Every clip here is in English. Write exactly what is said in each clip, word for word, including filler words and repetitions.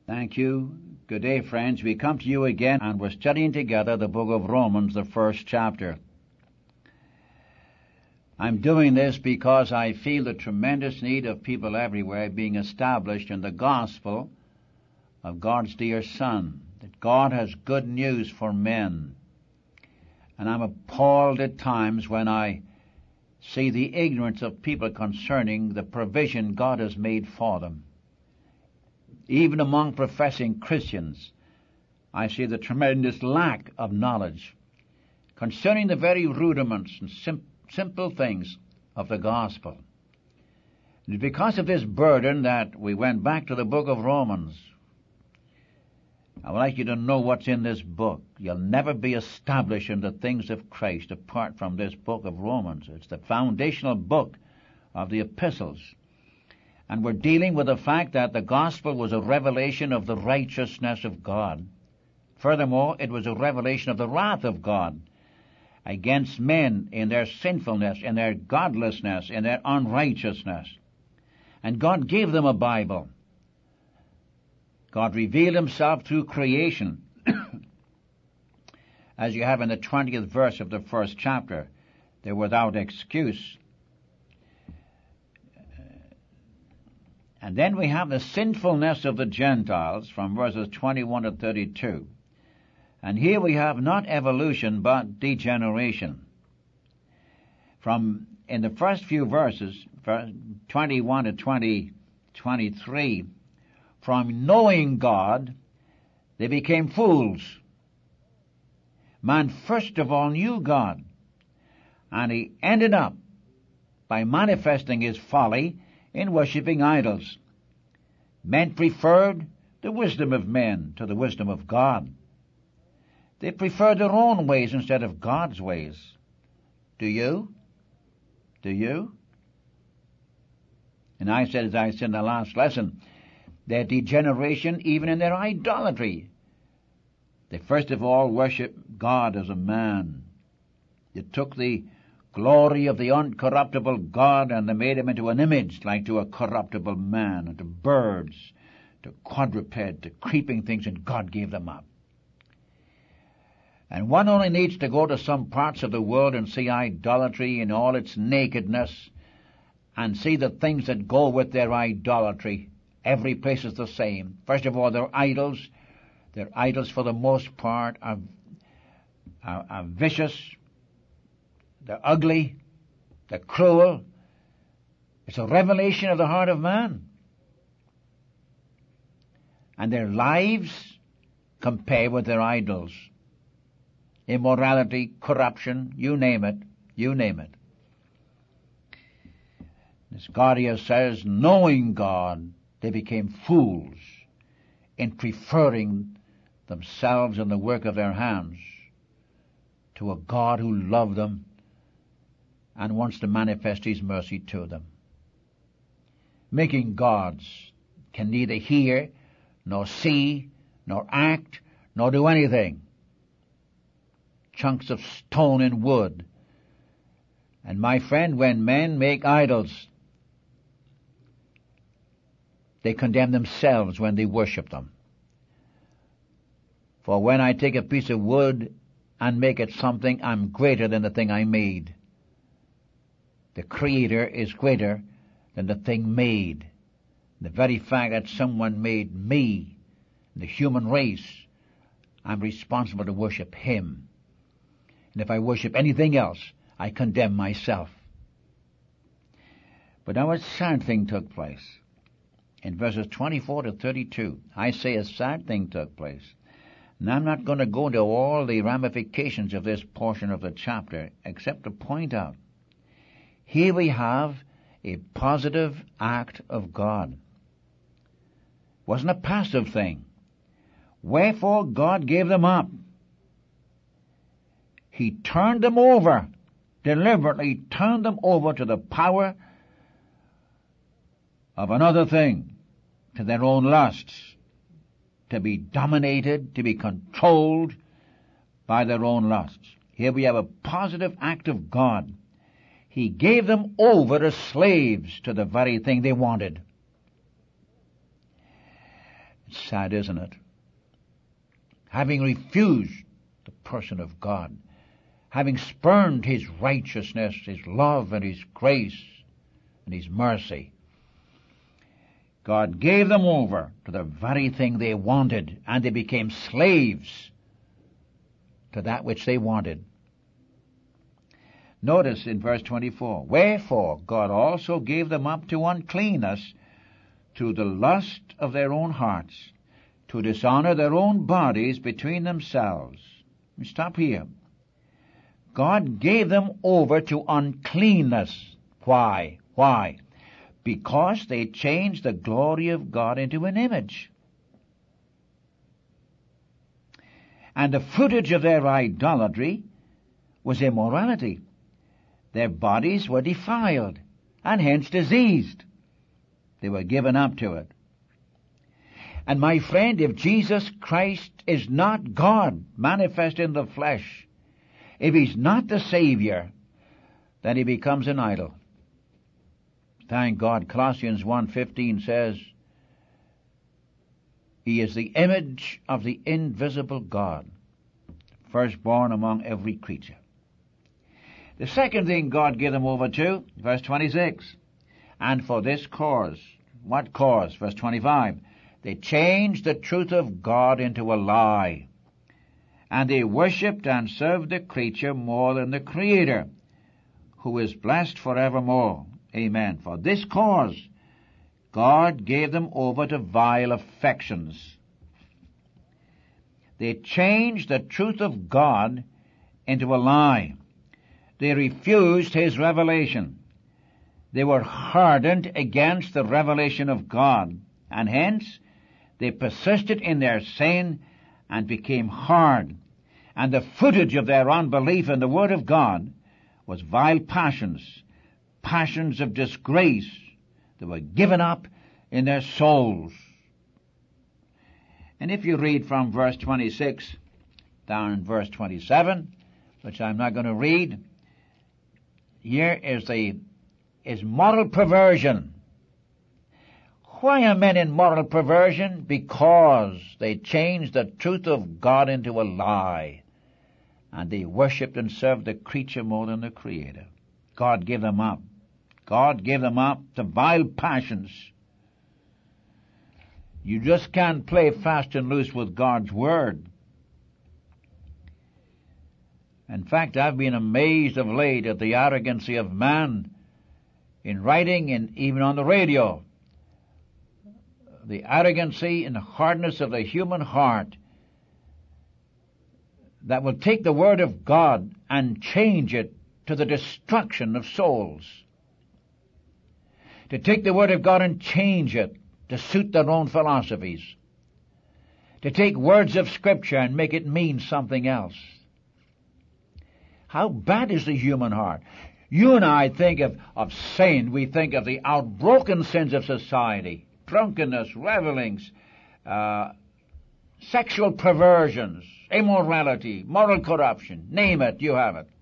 Thank you. Good day, friends. We come to you again, and we're studying together the book of Romans, the first chapter. I'm doing this because I feel the tremendous need of people everywhere being established in the gospel of God's dear Son, that God has good news for men. And I'm appalled at times when I see the ignorance of people concerning the provision God has made for them. Even among professing Christians, I see the tremendous lack of knowledge concerning the very rudiments and sim- simple things of the gospel. It's because of this burden that we went back to the book of Romans. I would like you to know what's in this book. You'll never be established in the things of Christ apart from this book of Romans. It's the foundational book of the epistles. And we're dealing with the fact that the gospel was a revelation of the righteousness of God. Furthermore, it was a revelation of the wrath of God against men in their sinfulness, in their godlessness, in their unrighteousness. And God gave them a Bible. God revealed himself through creation, as you have in the twentieth verse of the first chapter. They're without excuse. And then we have the sinfulness of the Gentiles from verses twenty-one to thirty-two. And here we have not evolution, but degeneration. From, in the first few verses, twenty-one to twenty, twenty-three, from knowing God, they became fools. Man first of all knew God, and he ended up by manifesting his folly in worshipping idols. Men preferred the wisdom of men to the wisdom of God. They preferred their own ways instead of God's ways. Do you? Do you? And I said, as I said in the last lesson, their degeneration even in their idolatry. They first of all worship God as a man. They took the glory of the uncorruptible God and they made him into an image like to a corruptible man, and to birds, to quadruped, to creeping things, and God gave them up. And one only needs to go to some parts of the world and see idolatry in all its nakedness and see the things that go with their idolatry. Every place is the same. First of all, their idols, their idols for the most part are, are, are vicious, they're ugly, they're cruel. It's a revelation of the heart of man. And their lives compare with their idols. Immorality, corruption, you name it, you name it. As God here says, knowing God, they became fools in preferring themselves and the work of their hands to a God who loved them and wants to manifest his mercy to them. Making gods can neither hear, nor see, nor act, nor do anything. Chunks of stone and wood. And my friend, when men make idols, they condemn themselves when they worship them. For when I take a piece of wood and make it something, I'm greater than the thing I made. The Creator is greater than the thing made. The very fact that someone made me, the human race, I'm responsible to worship him. And if I worship anything else, I condemn myself. But now a sad thing took place. In verses twenty-four to thirty-two, I say a sad thing took place. And I'm not going to go into all the ramifications of this portion of the chapter, except to point out, here we have a positive act of God. It wasn't a passive thing. Wherefore God gave them up. He turned them over, deliberately turned them over to the power of another thing, to their own lusts, to be dominated, to be controlled by their own lusts. Here we have a positive act of God. He gave them over as slaves to the very thing they wanted. sad, isn't it? Having refused the person of God, having spurned his righteousness, his love, and his grace, and his mercy, God gave them over to the very thing they wanted, and they became slaves to that which they wanted. Notice in verse twenty-four, wherefore God also gave them up to uncleanness through the lust of their own hearts, to dishonor their own bodies between themselves. Let me stop here. God gave them over to uncleanness. Why? Why? Because they changed the glory of God into an image. And the footage of their idolatry was immorality. Their bodies were defiled, and hence diseased. They were given up to it. And my friend, if Jesus Christ is not God manifest in the flesh, if he's not the Savior, then he becomes an idol. Thank God, Colossians one fifteen says, he is the image of the invisible God, firstborn among every creature. The second thing God gave them over to, verse twenty-six, and for this cause. What cause? Verse twenty-five, they changed the truth of God into a lie, and they worshipped and served the creature more than the Creator, who is blessed forevermore. Amen. For this cause, God gave them over to vile affections. They changed the truth of God into a lie. They refused his revelation. They were hardened against the revelation of God, and hence they persisted in their sin and became hard. And the footage of their unbelief in the Word of God was vile passions, passions of disgrace that were given up in their souls. And if you read from verse twenty-six down in verse twenty-seven, which I'm not going to read, here is the is moral perversion. Why are men in moral perversion? Because they changed the truth of God into a lie, and they worshipped and served the creature more than the Creator. God gave them up. God gave them up to vile passions. You just can't play fast and loose with God's Word. In fact, I've been amazed of late at the arrogancy of man in writing and even on the radio. The arrogancy and the hardness of the human heart that will take the Word of God and change it to the destruction of souls. To take the Word of God and change it to suit their own philosophies. To take words of Scripture and make it mean something else. How bad is the human heart? You and I think of, of sin. We think of the outbroken sins of society. Drunkenness, revelings, uh, sexual perversions, immorality, moral corruption. Name it, you have it.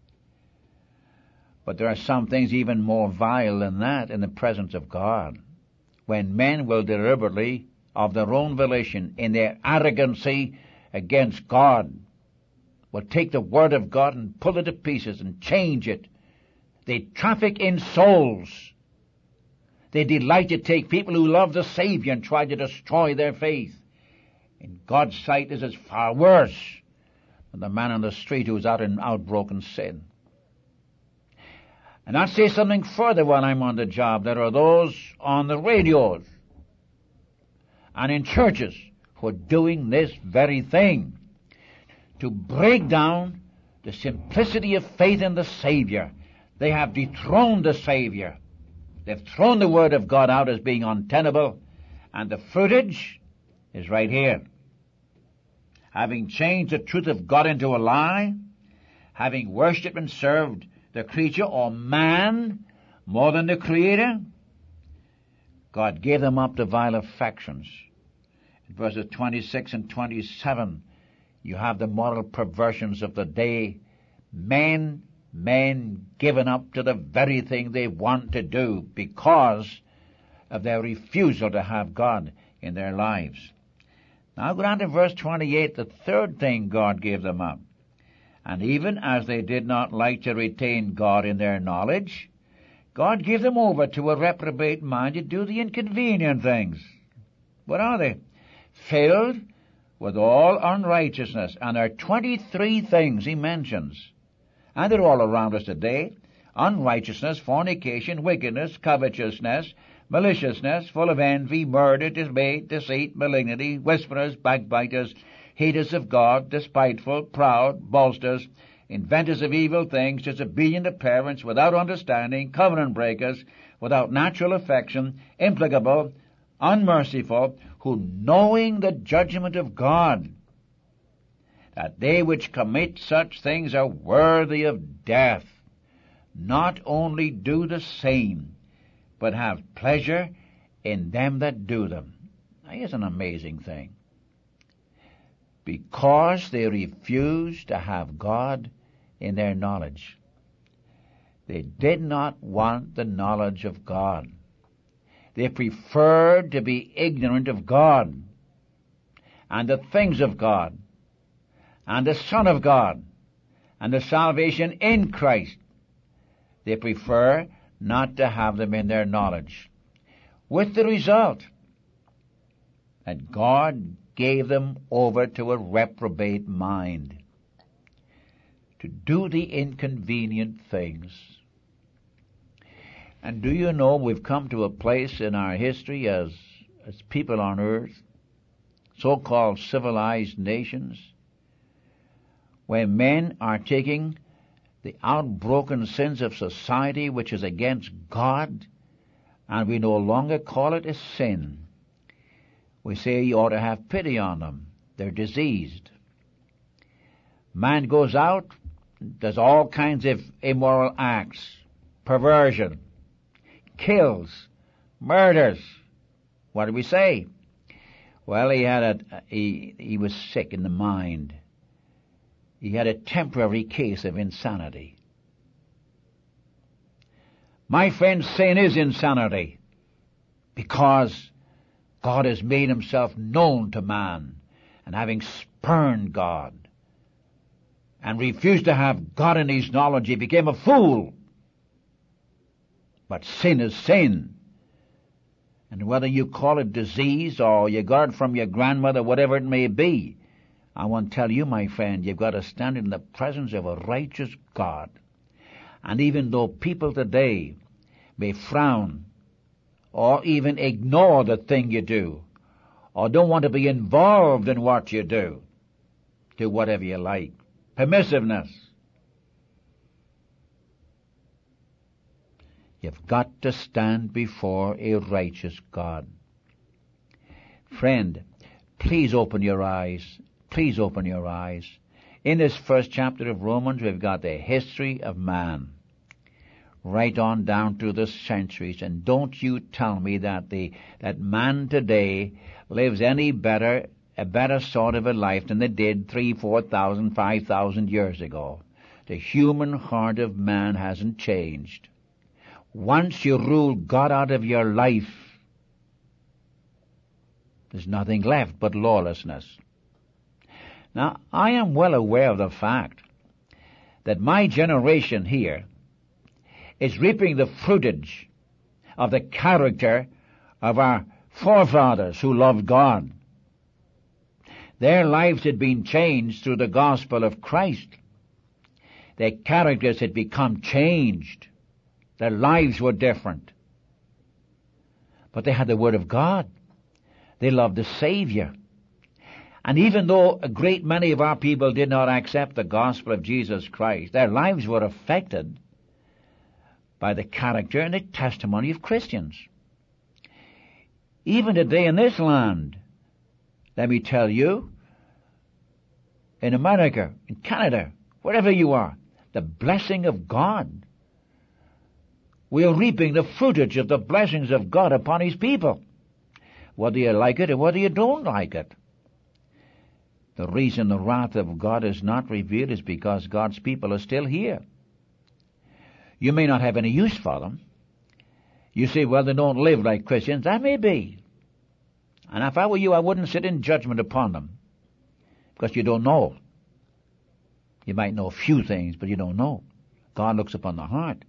But there are some things even more vile than that in the presence of God. When men will deliberately, of their own volition, in their arrogancy against God, will take the Word of God and pull it to pieces and change it. They traffic in souls. They delight to take people who love the Savior and try to destroy their faith. In God's sight, this is far worse than the man on the street who's out in outbroken sin. And I'll say something further while I'm on the job. There are those on the radios and in churches who are doing this very thing to break down the simplicity of faith in the Savior. They have dethroned the Savior. They've thrown the Word of God out as being untenable, and the fruitage is right here. Having changed the truth of God into a lie, having worshipped and served the creature or man more than the Creator, God gave them up to vile affections. In verses twenty-six and twenty-seven, you have the moral perversions of the day. Men, men given up to the very thing they want to do because of their refusal to have God in their lives. Now go down to verse twenty-eight, the third thing God gave them up. And even as they did not like to retain God in their knowledge, God gave them over to a reprobate mind to do the inconvenient things. What are they? Filled with all unrighteousness. And there are twenty-three things he mentions. And they're all around us today. Unrighteousness, fornication, wickedness, covetousness, maliciousness, full of envy, murder, debate, deceit, malignity, whisperers, backbiters, haters of God, despiteful, proud, boasters, inventors of evil things, disobedient to parents, without understanding, covenant breakers, without natural affection, implacable, unmerciful, who knowing the judgment of God, that they which commit such things are worthy of death, not only do the same, but have pleasure in them that do them. Now, here's an amazing thing. Because they refused to have God in their knowledge. They did not want the knowledge of God. They preferred to be ignorant of God and the things of God and the Son of God and the salvation in Christ. They prefer not to have them in their knowledge. With the result that God gave them over to a reprobate mind to do the inconvenient things. And do you know we've come to a place in our history as, as people on earth, so-called civilized nations, where men are taking the outbroken sins of society which is against God, and we no longer call it a sin. We say you ought to have pity on them. They're diseased. Man goes out, does all kinds of immoral acts, perversion, kills, murders. What do we say? Well, he had a, he, he was sick in the mind. He had a temporary case of insanity. My friend, sin is insanity because God has made himself known to man, and having spurned God and refused to have God in his knowledge, he became a fool. But sin is sin. And whether you call it disease or you got it from your grandmother, whatever it may be, I want to tell you, my friend, you've got to stand in the presence of a righteous God. And even though people today may frown or even ignore the thing you do, or don't want to be involved in what you do, do whatever you like. Permissiveness. You've got to stand before a righteous God. Friend, please open your eyes. Please open your eyes. In this first chapter of Romans, we've got the history of man, right on down through the centuries. And don't you tell me that the that man today lives any better, a better sort of a life than they did three, four thousand, five thousand years ago. The human heart of man hasn't changed. Once you rule God out of your life, there's nothing left but lawlessness. Now, I am well aware of the fact that my generation here is reaping the fruitage of the character of our forefathers who loved God. Their lives had been changed through the gospel of Christ. Their characters had become changed. Their lives were different. But they had the Word of God. They loved the Savior. And even though a great many of our people did not accept the gospel of Jesus Christ, their lives were affected by the character and the testimony of Christians. Even today in this land, let me tell you, in America, in Canada, wherever you are, the blessing of God. We are reaping the fruitage of the blessings of God upon His people, whether you like it or whether you don't like it. The reason the wrath of God is not revealed is because God's people are still here. You may not have any use for them. You say, well, they don't live like Christians. That may be. And if I were you, I wouldn't sit in judgment upon them, because you don't know. You might know a few things, but you don't know. God looks upon the heart.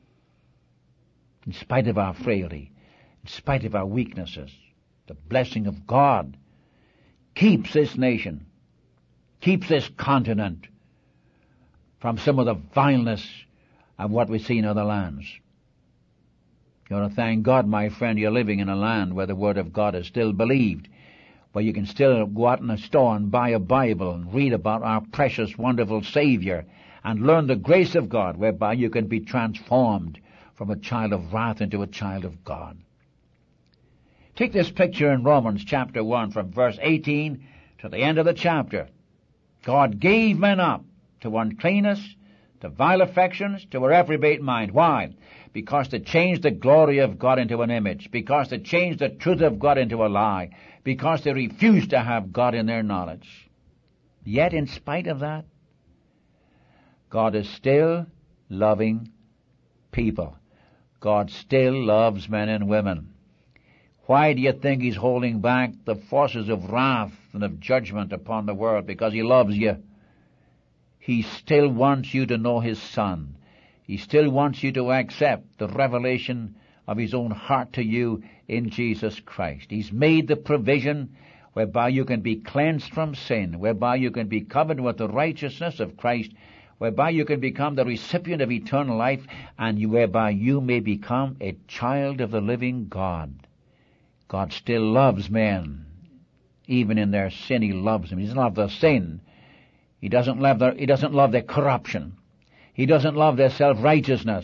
In spite of our frailty, in spite of our weaknesses, the blessing of God keeps this nation, keeps this continent from some of the vileness of what we see in other lands. You ought to thank God, my friend, you're living in a land where the Word of God is still believed, where you can still go out in a store and buy a Bible and read about our precious, wonderful Savior and learn the grace of God, whereby you can be transformed from a child of wrath into a child of God. Take this picture in Romans chapter one from verse eighteen to the end of the chapter. God gave men up to uncleanness, to vile affections, to a reprobate mind. Why? Because they changed the glory of God into an image. Because they changed the truth of God into a lie. Because they refused to have God in their knowledge. Yet in spite of that, God is still loving people. God still loves men and women. Why do you think He's holding back the forces of wrath and of judgment upon the world? Because He loves you. He still wants you to know His Son. He still wants you to accept the revelation of His own heart to you in Jesus Christ. He's made the provision whereby you can be cleansed from sin, whereby you can be covered with the righteousness of Christ, whereby you can become the recipient of eternal life, and you, whereby you may become a child of the living God. God still loves men. Even in their sin, He loves them. He doesn't love their sin. He doesn't love their, He doesn't love their corruption. He doesn't love their self-righteousness.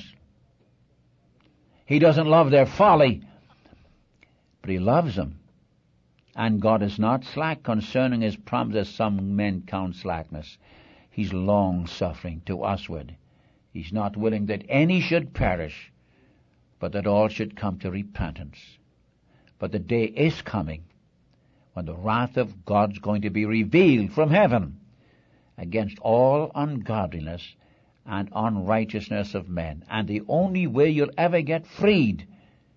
He doesn't love their folly. But He loves them. And God is not slack concerning His promise, as some men count slackness. He's long-suffering to usward. He's not willing that any should perish, but that all should come to repentance. But the day is coming when the wrath of God's going to be revealed from heaven against all ungodliness and unrighteousness of men. And the only way you'll ever get freed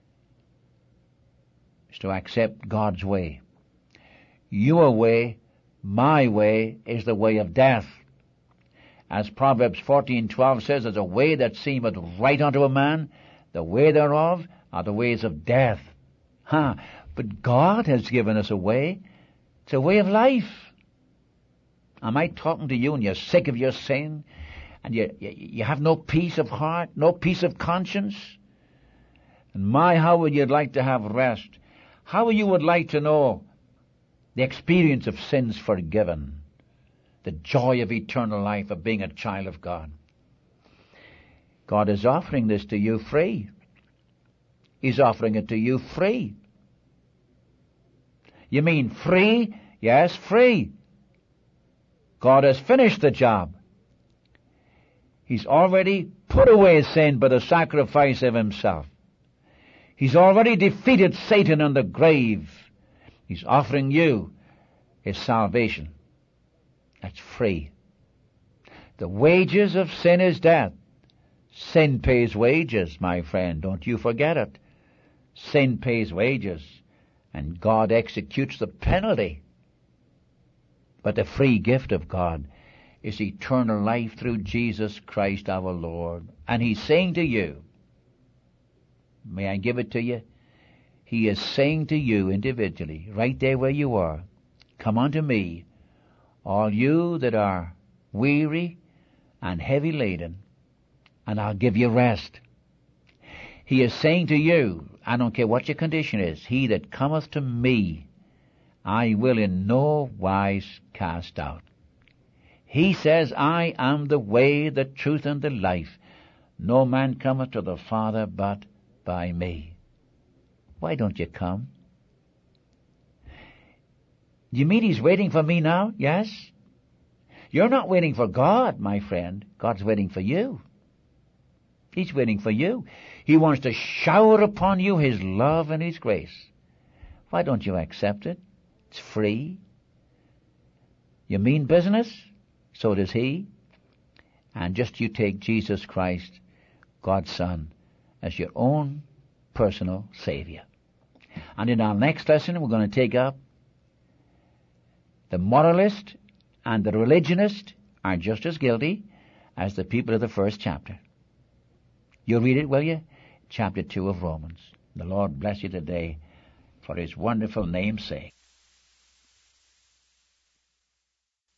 is to accept God's way. Your way, my way, is the way of death. As Proverbs fourteen twelve says, there's a way that seemeth right unto a man, the way thereof are the ways of death. Huh. But God has given us a way. It's a way of life. Am I talking to you and you're sick of your sin? And you, you, you have no peace of heart, no peace of conscience? And my, how would you like to have rest? How you would like to know the experience of sins forgiven, the joy of eternal life, of being a child of God. God is offering this to you free. He's offering it to you free. You mean free? Yes, free. God has finished the job. He's already put away sin by the sacrifice of Himself. He's already defeated Satan in the grave. He's offering you His salvation. That's free. The wages of sin is death. Sin pays wages, my friend. Don't you forget it. Sin pays wages, and God executes the penalty. But the free gift of God is eternal life through Jesus Christ our Lord. And He's saying to you, may I give it to you? He is saying to you individually, right there where you are, come unto me, all you that are weary and heavy laden, and I'll give you rest. He is saying to you, I don't care what your condition is, he that cometh to me, I will in no wise cast out. He says, I am the way, the truth, and the life. No man cometh to the Father but by me. Why don't you come? You mean He's waiting for me now? Yes? You're not waiting for God, my friend. God's waiting for you. He's waiting for you. He wants to shower upon you His love and His grace. Why don't you accept it? It's free. You mean business? So does He. And just you take Jesus Christ, God's Son, as your own personal Savior. And in our next lesson, we're going to take up the moralist and the religionist are just as guilty as the people of the first chapter. You'll read it, will you? Chapter two of Romans. The Lord bless you today for His wonderful name's sake.